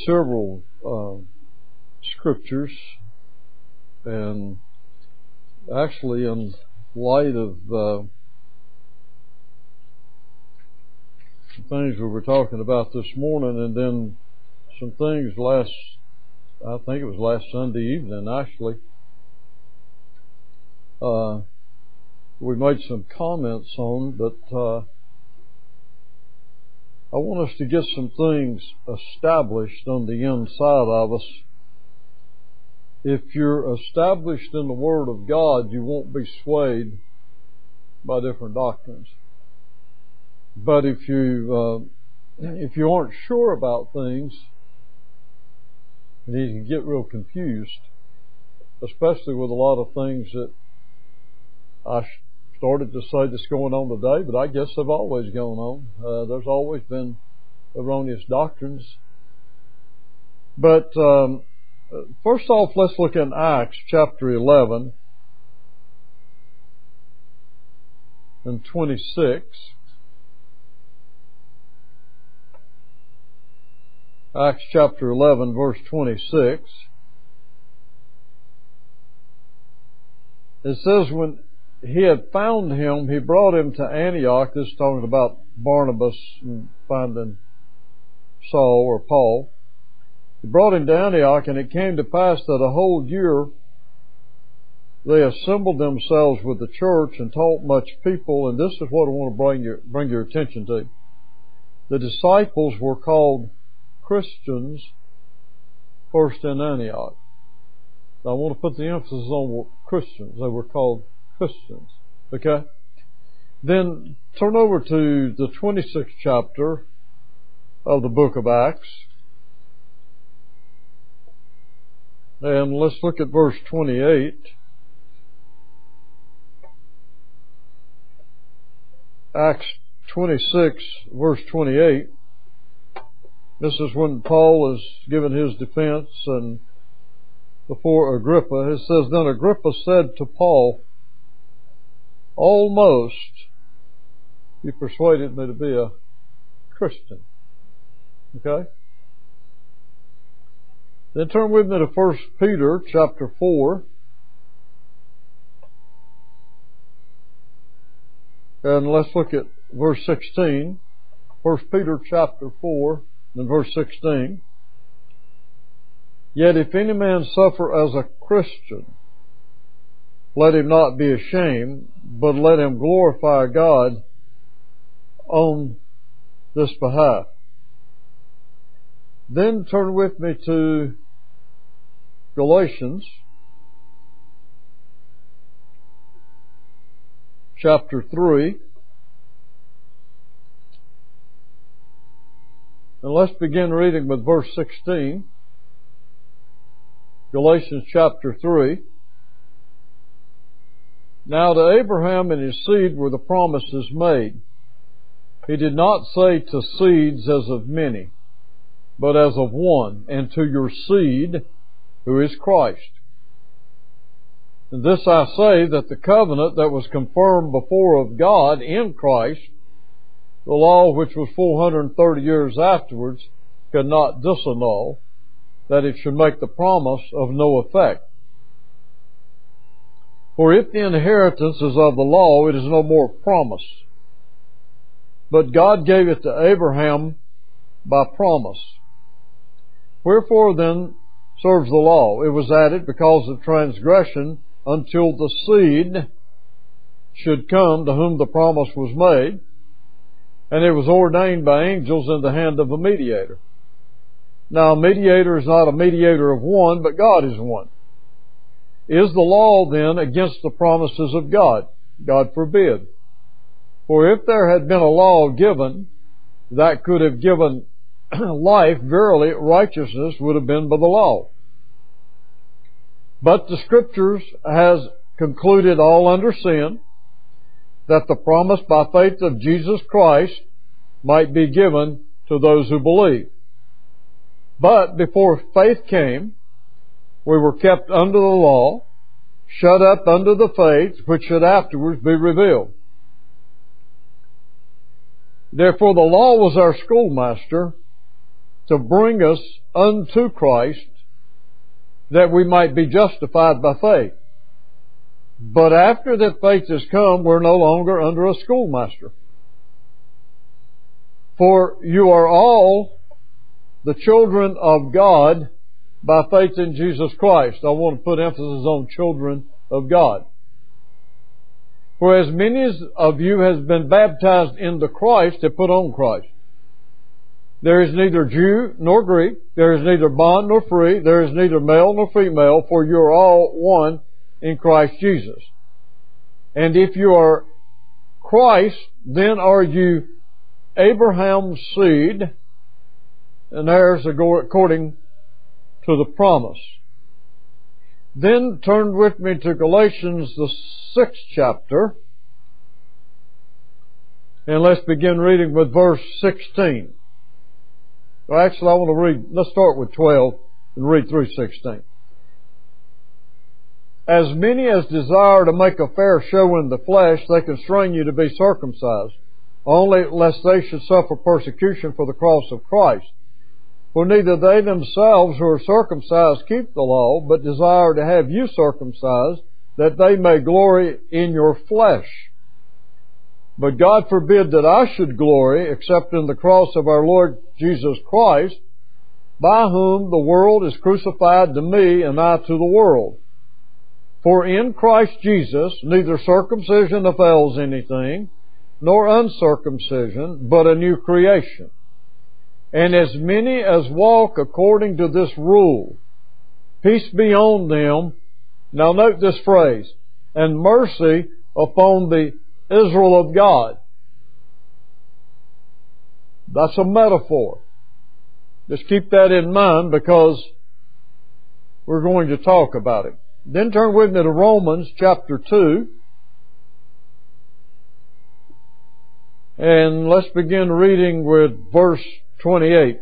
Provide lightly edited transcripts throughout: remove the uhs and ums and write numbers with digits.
several scriptures, and actually in light of some things we were talking about this morning, and then some things I think it was last Sunday evening actually, we made some comments on, but I want us to get some things established on the inside of us. If you're established in the Word of God, you won't be swayed by different doctrines. But if you aren't sure about things, you can get real confused, especially with a lot of things that I started to say that's going on today, but I guess they've always gone on. There's always been erroneous doctrines. But first off, let's look in Acts chapter 11 and 26. Acts chapter 11, verse 26. It says, when he had found him, he brought him to Antioch. This is talking about Barnabas and finding Saul or Paul. He brought him to Antioch, and it came to pass that a whole year they assembled themselves with the church and taught much people. And this is what I want to bring your attention to. The disciples were called Christians first in Antioch. Now, I want to put the emphasis on Christians. They were called Christians. Okay? Then turn over to the 26th chapter of the book of Acts. And let's look at verse 28. Acts 26, verse 28. This is when Paul is giving his defense and before Agrippa. It says, then Agrippa said to Paul, almost you persuaded me to be a Christian. Okay? Then turn with me to 1 Peter chapter 4. And let's look at verse 16. 1 Peter chapter 4 and verse 16. Yet if any man suffer as a Christian, let him not be ashamed, but let him glorify God on this behalf. Then turn with me to Galatians chapter 3. And let's begin reading with verse 16. Galatians chapter 3. Now to Abraham and his seed were the promises made. He did not say to seeds as of many, but as of one, and to your seed, who is Christ. And this I say, that the covenant that was confirmed before of God in Christ, the law which was 430 years afterwards, could not disannul, that it should make the promise of no effect. For if the inheritance is of the law, it is no more promise. But God gave it to Abraham by promise. Wherefore then serves the law? It was added because of transgression, until the seed should come to whom the promise was made. And it was ordained by angels in the hand of a mediator. Now a mediator is not a mediator of one, but God is one. Is the law then against the promises of God? God forbid. For if there had been a law given that could have given life, verily righteousness would have been by the law. But the Scriptures has concluded all under sin, that the promise by faith of Jesus Christ might be given to those who believe. But before faith came, we were kept under the law, shut up under the faith which should afterwards be revealed. Therefore the law was our schoolmaster, to bring us unto Christ, that we might be justified by faith. But after that faith has come, we're no longer under a schoolmaster. For you are all the children of God by faith in Jesus Christ. I want to put emphasis on children of God. For as many of you has been baptized into Christ have put on Christ. There is neither Jew nor Greek, there is neither bond nor free, there is neither male nor female, for you are all one in Christ Jesus. And if you are Christ, then are you Abraham's seed, and heirs according to the promise. Then turn with me to Galatians, the 6th chapter, and let's begin reading with verse 16. Well, actually, I want to read, let's start with 12 and read through 16. As many as desire to make a fair show in the flesh, they constrain you to be circumcised, only lest they should suffer persecution for the cross of Christ. For neither they themselves who are circumcised keep the law, but desire to have you circumcised, that they may glory in your flesh. But God forbid that I should glory, except in the cross of our Lord Jesus Christ, by whom the world is crucified to me, and I to the world. For in Christ Jesus neither circumcision avails anything, nor uncircumcision, but a new creation. And as many as walk according to this rule, peace be on them. Now note this phrase, and mercy upon the Israel of God. That's a metaphor. Just keep that in mind because we're going to talk about it. Then turn with me to Romans chapter 2. And let's begin reading with verse 28.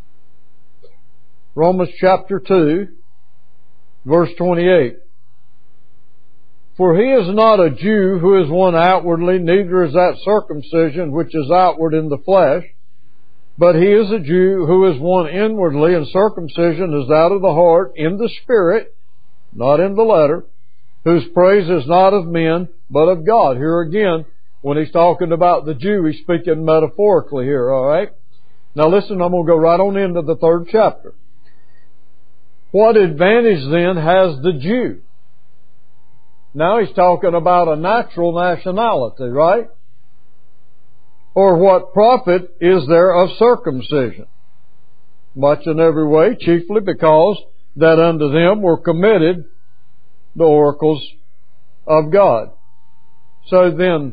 Romans chapter 2, verse 28. For he is not a Jew who is one outwardly, neither is that circumcision which is outward in the flesh, but he is a Jew who is one inwardly, and circumcision is out of the heart, in the spirit, not in the letter, whose praise is not of men, but of God. Here again, when he's talking about the Jew, he's speaking metaphorically here, alright? Now listen, I'm going to go right on into the 3rd chapter. What advantage then has the Jew? Now he's talking about a natural nationality, right? Or what profit is there of circumcision? Much in every way, chiefly because that unto them were committed the oracles of God. So then,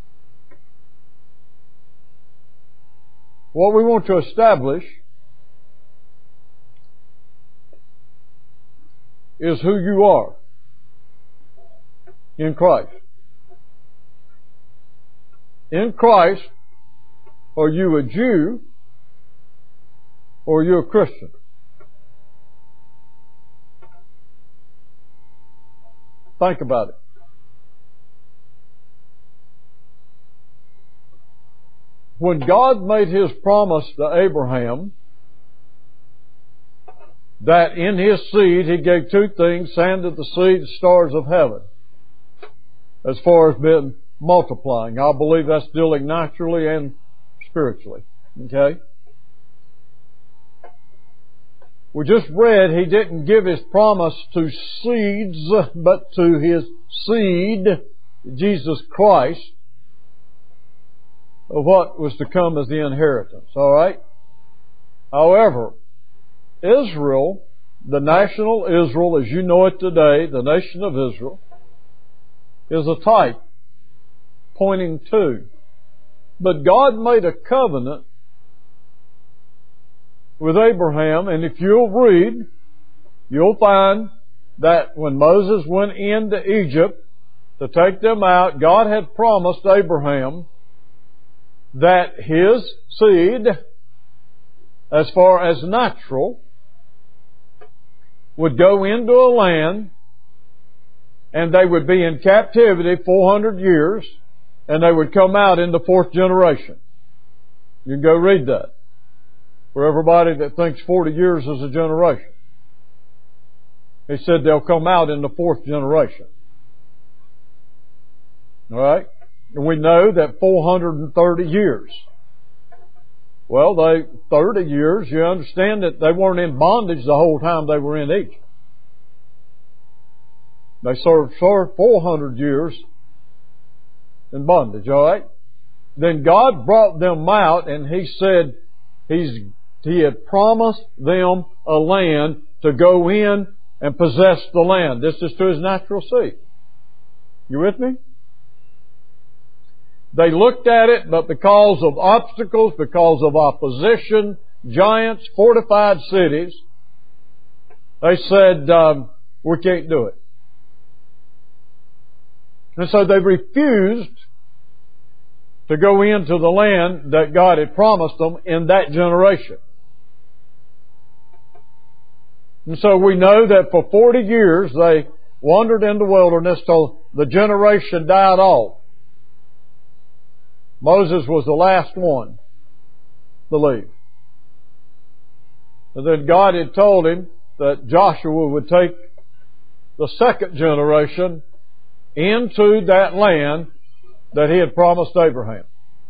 what we want to establish is who you are in Christ. In Christ, are you a Jew or are you a Christian? Think about it. When God made His promise to Abraham that in his seed He gave two things, sand of the sea, the stars of heaven, as far as being multiplying. I believe that's dealing naturally and spiritually. Okay? We just read He didn't give His promise to seeds, but to His seed, Jesus Christ, of what was to come as the inheritance. Alright? However, Israel, the national Israel as you know it today, the nation of Israel, is a type pointing to. But God made a covenant with Abraham, and if you'll read, you'll find that when Moses went into Egypt to take them out, God had promised Abraham that his seed, as far as natural, would go into a land and they would be in captivity 400 years and they would come out in the 4th generation. You can go read that. for everybody that thinks 40 years is a generation. He said they'll come out in the fourth generation. All right? And we know that 430 years. Well, 30 years, you understand that they weren't in bondage the whole time they were in Egypt. They served 400 years in bondage, all right? Then God brought them out, and He said He had promised them a land to go in and possess the land. This is to His natural seed. You with me? They looked at it, but because of obstacles, because of opposition, giants, fortified cities, they said, we can't do it. And so they refused to go into the land that God had promised them in that generation. And so we know that for 40 years they wandered in the wilderness till the generation died off. Moses was the last one to leave. And then God had told him that Joshua would take the second generation into that land that He had promised Abraham.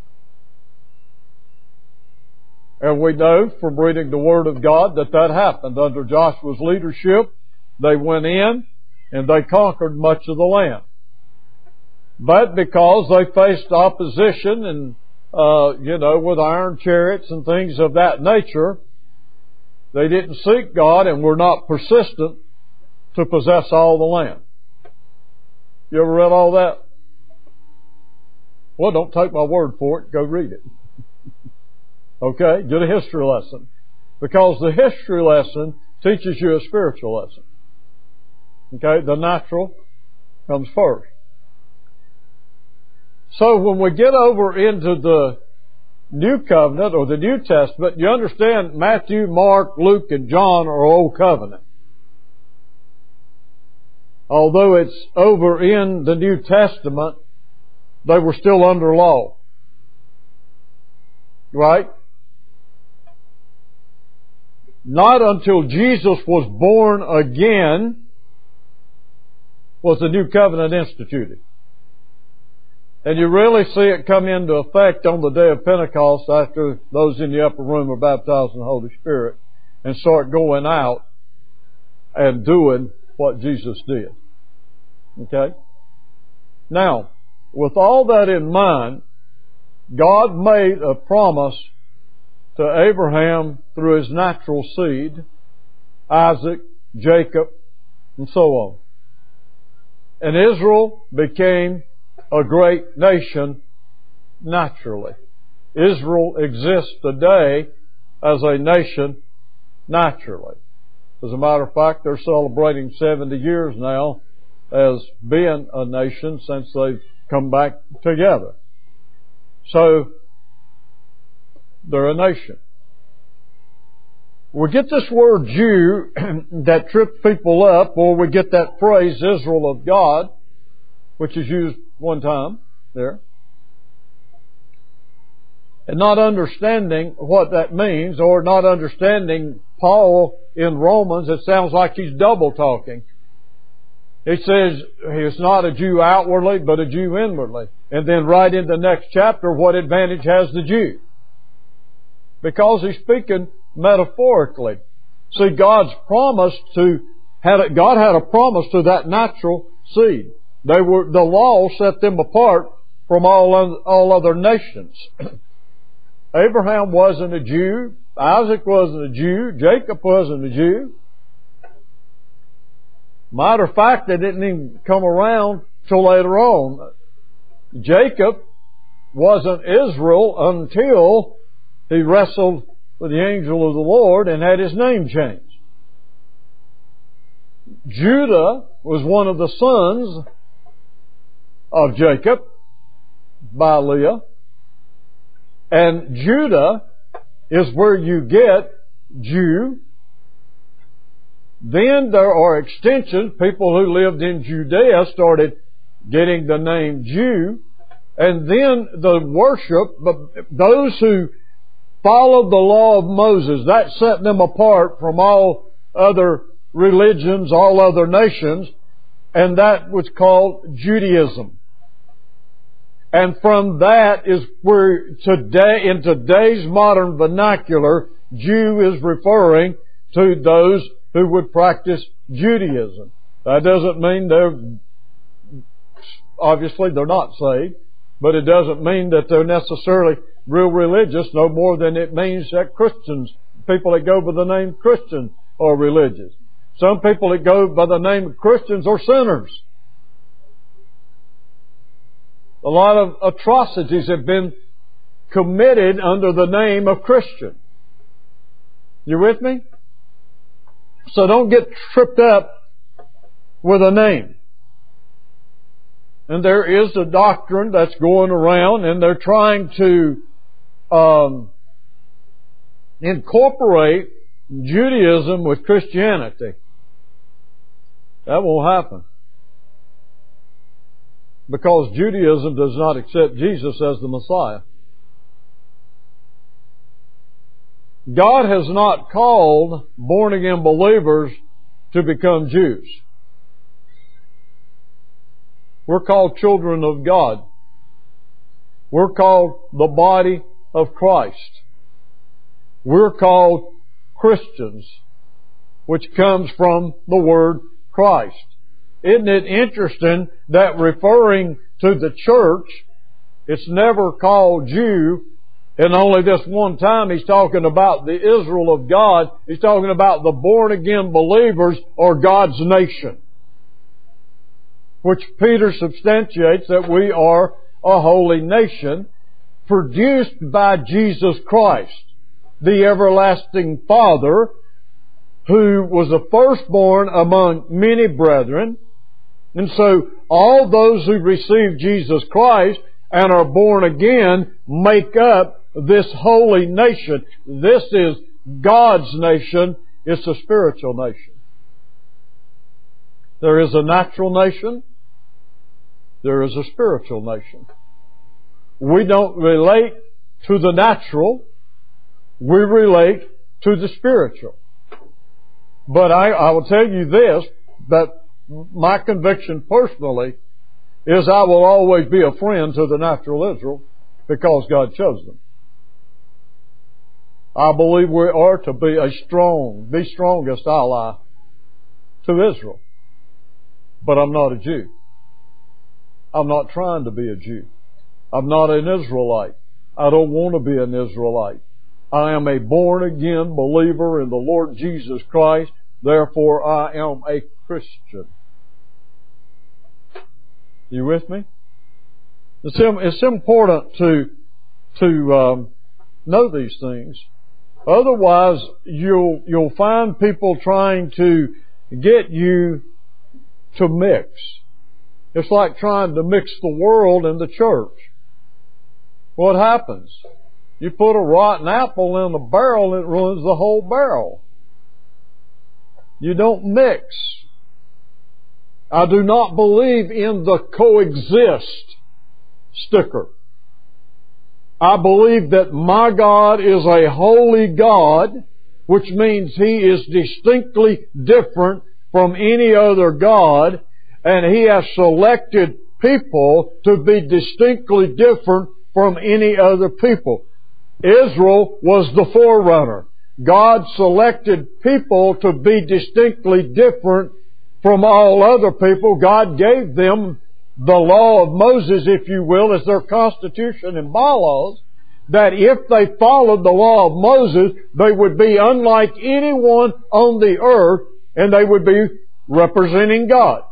And we know from reading the Word of God that that happened. Under Joshua's leadership, they went in and they conquered much of the land. But because they faced opposition and, with iron chariots and things of that nature, they didn't seek God and were not persistent to possess all the land. You ever read all that? Well, don't take my word for it. Go read it. Okay? Get a history lesson. Because the history lesson teaches you a spiritual lesson. Okay? The natural comes first. So when we get over into the New Covenant or the New Testament, you understand Matthew, Mark, Luke, and John are Old Covenant. Although it's over in the New Testament, they were still under law. Right? Not until Jesus was born again was the New Covenant instituted. And you really see it come into effect on the day of Pentecost after those in the upper room are baptized in the Holy Spirit and start going out and doing what Jesus did. Okay? Now, with all that in mind, God made a promise to Abraham through his natural seed, Isaac, Jacob, and so on. And Israel became a great nation naturally. Israel exists today as a nation naturally. As a matter of fact, they're celebrating 70 years now as being a nation since they've come back together. So, they're a nation. We get this word Jew that trips people up, or we get that phrase Israel of God, which is used one time there. And not understanding what that means, or not understanding Paul in Romans, it sounds like he's double talking. He says he's not a Jew outwardly, but a Jew inwardly. And then right in the next chapter, what advantage has the Jew? Because he's speaking metaphorically. See, God had a promise to that natural seed. The law set them apart from all other nations. Abraham wasn't a Jew. Isaac wasn't a Jew. Jacob wasn't a Jew. Matter of fact, they didn't even come around till later on. Jacob wasn't Israel until he wrestled with the angel of the Lord and had his name changed. Judah was one of the sons of Jacob by Leah. And Judah is where you get Jew. Then there are extensions. People who lived in Judea started getting the name Jew. And then the worship, but those who followed the law of Moses. That set them apart from all other religions, all other nations, and that was called Judaism. And from that is where today, in today's modern vernacular, Jew is referring to those who would practice Judaism. That doesn't mean obviously they're not saved, but it doesn't mean that they're necessarily real religious, no more than it means that Christians, people that go by the name Christian, are religious. Some people that go by the name of Christians are sinners. A lot of atrocities have been committed under the name of Christian. You with me? So don't get tripped up with a name. And there is a doctrine that's going around, and they're trying to incorporate Judaism with Christianity. That won't happen. Because Judaism does not accept Jesus as the Messiah. God has not called born-again believers to become Jews. We're called children of God. We're called the body of Christ. We're called Christians, which comes from the word Christ. Isn't it interesting that referring to the church, it's never called Jew, and only this one time he's talking about the Israel of God. He's talking about the born-again believers or God's nation, which Peter substantiates that we are a holy nation produced by Jesus Christ, the everlasting Father, who was the firstborn among many brethren. And so all those who receive Jesus Christ and are born again make up this holy nation. This is God's nation. It's a spiritual nation. There is a natural nation. There is a spiritual nation. We don't relate to the natural. We relate to the spiritual. But I will tell you this, that my conviction personally is I will always be a friend to the natural Israel because God chose them. I believe we are to be the strongest ally to Israel. But I'm not a Jew. I'm not trying to be a Jew. I'm not an Israelite. I don't want to be an Israelite. I am a born-again believer in the Lord Jesus Christ. Therefore, I am a Christian. You with me? It's important to know these things. Otherwise, you'll find people trying to get you to mix. It's like trying to mix the world and the church. What happens? You put a rotten apple in a barrel and it ruins the whole barrel. You don't mix. I do not believe in the coexist sticker. I believe that my God is a holy God, which means He is distinctly different from any other God, and He has selected people to be distinctly different from any other people. Israel was the forerunner. God selected people to be distinctly different from all other people. God gave them the law of Moses, if you will, as their constitution and bylaws, that if they followed the law of Moses, they would be unlike anyone on the earth, and they would be representing God.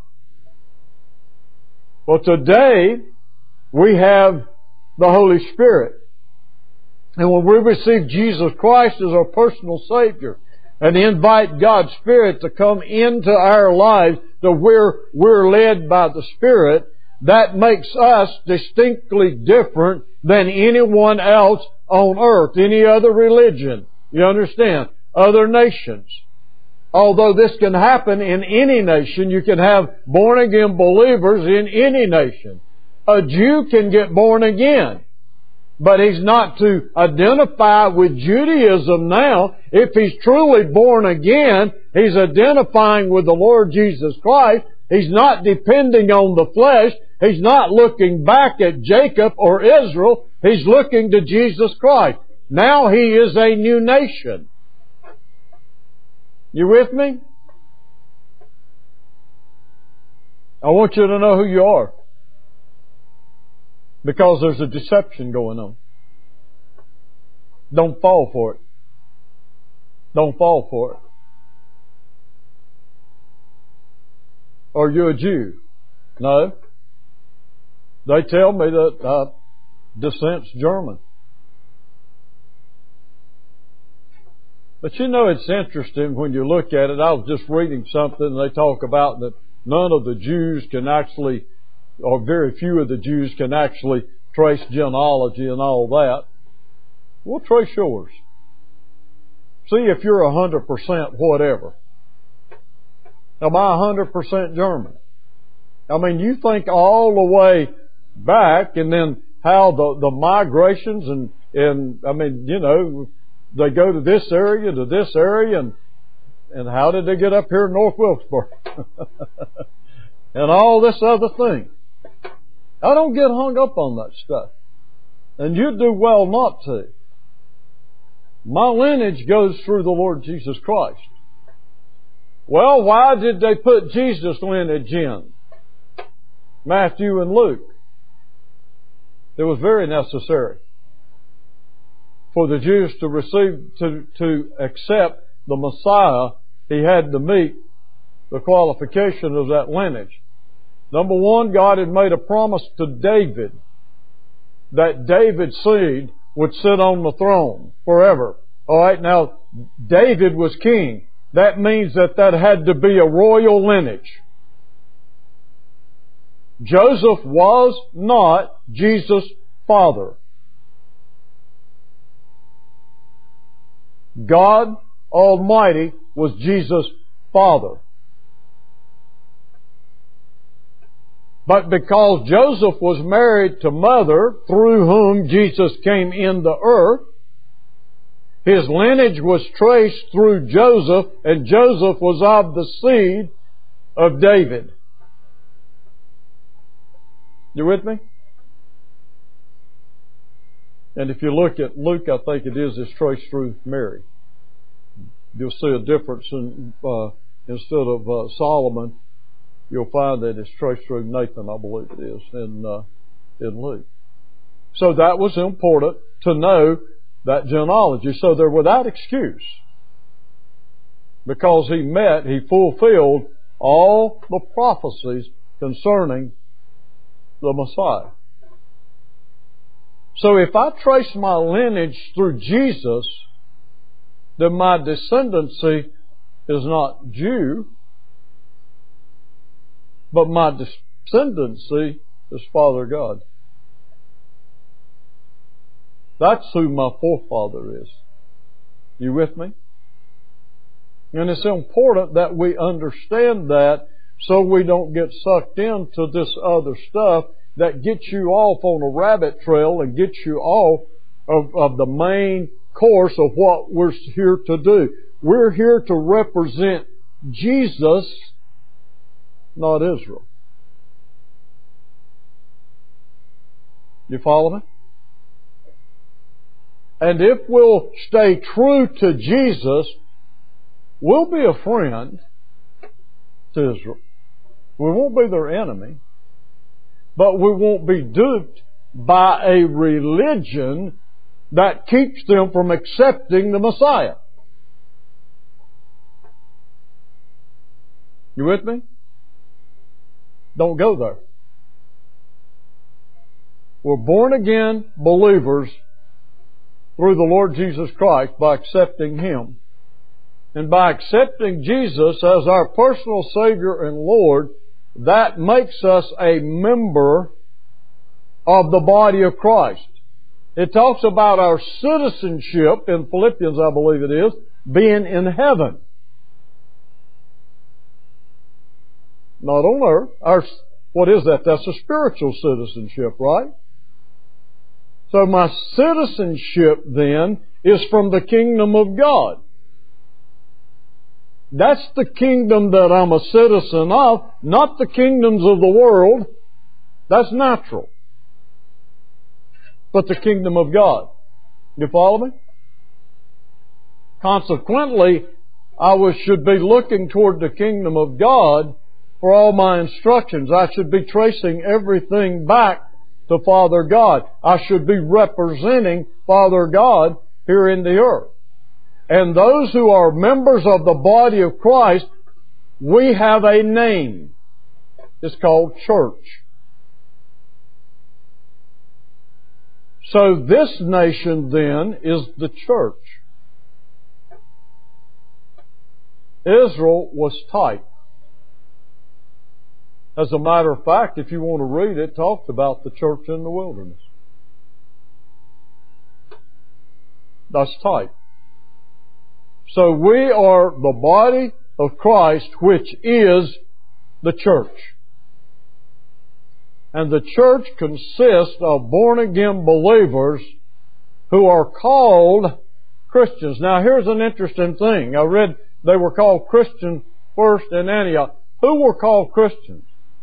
Well, today, we have the Holy Spirit. And when we receive Jesus Christ as our personal Savior and invite God's Spirit to come into our lives, that we're led by the Spirit, that makes us distinctly different than anyone else on earth, any other religion. You understand? Other nations. Although this can happen in any nation, you can have born-again believers in any nation. A Jew can get born again. But he's not to identify with Judaism now. If he's truly born again, he's identifying with the Lord Jesus Christ. He's not depending on the flesh. He's not looking back at Jacob or Israel. He's looking to Jesus Christ. Now he is a new nation. You with me? I want you to know who you are. Because there's a deception going on. Don't fall for it. Don't fall for it. Are you a Jew? No. They tell me that descent's German. But you know, it's interesting when you look at it. I was just reading something and they talk about that none of the Jews can actually, or very few of the Jews can actually trace genealogy and all that. We'll trace yours. See if you're 100% whatever. Am I 100% German? I mean, you think all the way back and then how the migrations and I mean, you know, they go to this area, and how did they get up here in North Wilkesboro? And all this other thing. I don't get hung up on that stuff. And you do well not to. My lineage goes through the Lord Jesus Christ. Well, why did they put Jesus' lineage in? Matthew and Luke. It was very necessary for the Jews to receive, to accept the Messiah. He had to meet the qualification of that lineage. Number one, God had made a promise to David that David's seed would sit on the throne forever. Alright, now, David was king. That means that had to be a royal lineage. Joseph was not Jesus' father. God Almighty was Jesus' father. But because Joseph was married to mother, through whom Jesus came into earth, his lineage was traced through Joseph, and Joseph was of the seed of David. You with me? And if you look at Luke, I think it is traced through Mary. You'll see a difference in, instead of Solomon, you'll find that it's traced through Nathan, I believe it is, in Luke. So that was important to know that genealogy. So they're without excuse. Because he fulfilled all the prophecies concerning the Messiah. So if I trace my lineage through Jesus, then my descendancy is not Jew, but my descendancy is Father God. That's who my forefather is. You with me? And it's important that we understand that so we don't get sucked into this other stuff that gets you off on a rabbit trail and gets you off of the main course of what we're here to do. We're here to represent Jesus, not Israel. You follow me? And if we'll stay true to Jesus, we'll be a friend to Israel. We won't be their enemy, but we won't be duped by a religion that keeps them from accepting the Messiah. You with me? Don't go there. We're born again believers through the Lord Jesus Christ by accepting Him. And by accepting Jesus as our personal Savior and Lord, that makes us a member of the body of Christ. It talks about our citizenship in Philippians, I believe it is, being in heaven. Not on earth. What is that? That's a spiritual citizenship, right? So my citizenship then is from the kingdom of God. That's the kingdom that I'm a citizen of, not the kingdoms of the world. That's natural. But the kingdom of God. You follow me? Consequently, should be looking toward the kingdom of God for all my instructions. I should be tracing everything back to Father God. I should be representing Father God here in the earth. And those who are members of the body of Christ, we have a name. It's called church. So this nation then is the church. Israel was type. As a matter of fact, if you want to read it, it talks about the church in the wilderness. That's type. So we are the body of Christ, which is the church. And the church consists of born-again believers who are called Christians. Now here's an interesting thing. I read they were called Christians first in Antioch. Who were called Christians?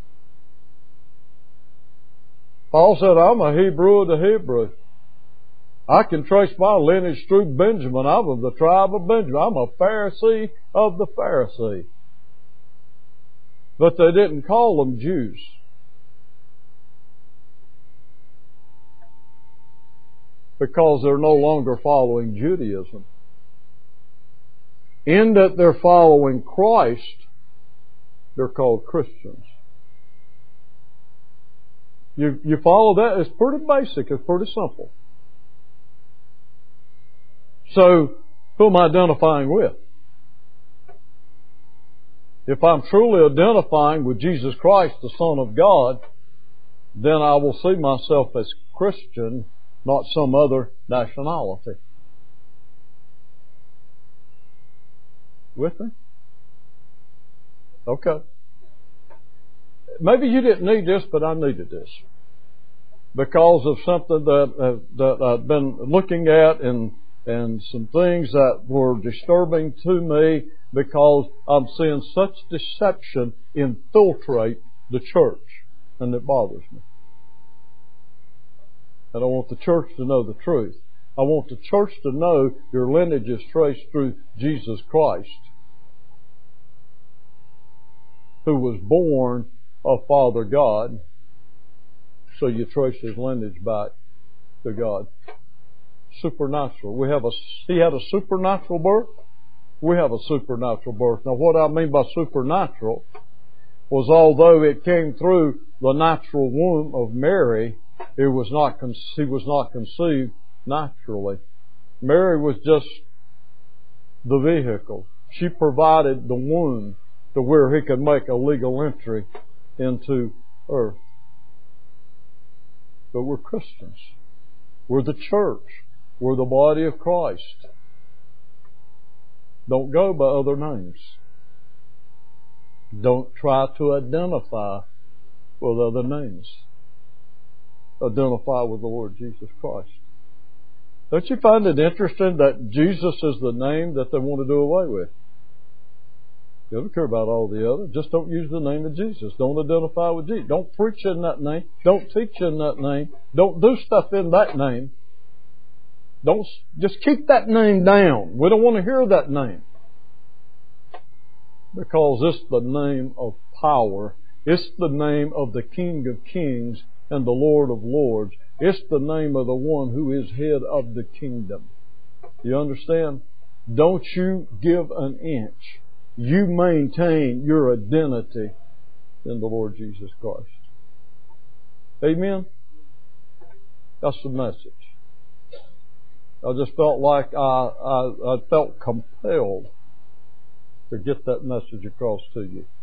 Paul said, I'm a Hebrew of the Hebrew. I can trace my lineage through Benjamin. I'm of the tribe of Benjamin. I'm a Pharisee of the Pharisee. But they didn't call them Jews. Because they're no longer following Judaism. In that they're following Christ, they're called Christians. You follow that? It's pretty basic. It's pretty simple. So, who am I identifying with? If I'm truly identifying with Jesus Christ, the Son of God, then I will see myself as Christian, not some other nationality. With me? Okay. Maybe you didn't need this, but I needed this. Because of something that I've been looking at and some things that were disturbing to me because I'm seeing such deception infiltrate the church, and it bothers me. And I want the church to know the truth. I want the church to know your lineage is traced through Jesus Christ, who was born of Father God, so you trace his lineage back to God. Supernatural. He had a supernatural birth. We have a supernatural birth. Now what I mean by supernatural was although it came through the natural womb of Mary, he was not conceived naturally. Mary was just the vehicle. She provided the womb to where he could make a legal entry into earth. But we're Christians. We're the church. We're the body of Christ. Don't go by other names. Don't try to identify with other names. Identify with the Lord Jesus Christ. Don't you find it interesting that Jesus is the name that they want to do away with? You don't care about all the others. Just don't use the name of Jesus. Don't identify with Jesus. Don't preach in that name. Don't teach in that name. Don't do stuff in that name. Don't just keep that name down. We don't want to hear that name. Because it's the name of power. It's the name of the King of Kings and the Lord of Lords. It's the name of the one who is head of the kingdom. You understand? Don't you give an inch. You maintain your identity in the Lord Jesus Christ. Amen? That's the message. I just felt like I felt compelled to get that message across to you.